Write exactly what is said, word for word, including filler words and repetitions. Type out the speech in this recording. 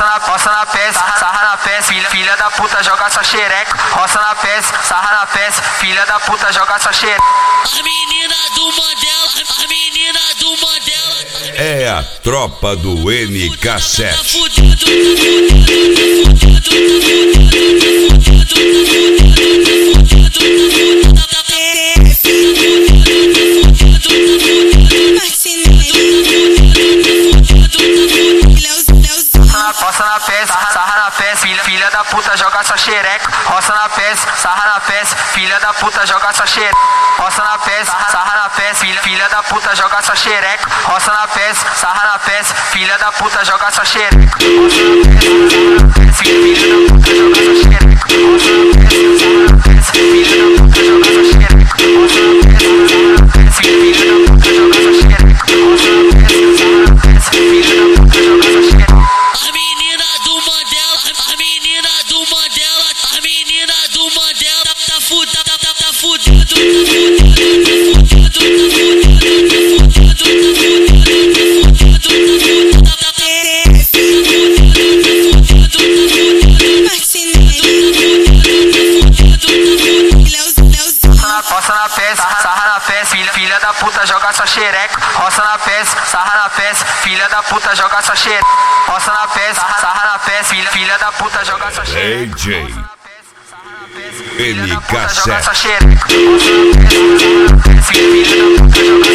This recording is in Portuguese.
roça na, roça na pés, sarra na pés, filha, filha da puta, joga sua xereca. Roça na pés, sarra na pés, filha da puta, joga sua xereca. As meninas do Mandela, as meninas do Mandela. É a tropa do N K sete. Roça na pés, sarra na pés, filha, filha da puta, joga sua xereca. Roça na pés, sarra na pés, filha da puta, joga sua xereca. Roça na pés, sarra na pés, filha, filha da puta, joga sua xereca. Roça na pés, sarra na pés, filha da puta, joga sua xereca. Filha da puta, joga sua xereca. Filha da puta, joga sua xereca. Filha da puta, joga sua xereca. Filha da puta, joga sua xereca. As meninas do Mandela, as meninas do Mandela, as meninas do Mandela, tá, tá fudido, tá, tá, tá fudido, tá roça na pés, sarra na pés, filha, filha da puta, joga sua xereca. Roça na pés, sarra na pés, filha da puta, joga sua xereca. Roça na pés, sarra na pés, filha, filha da puta, joga sua xereca. D J N K Joga sete. sua xereca. Filha da puta, joga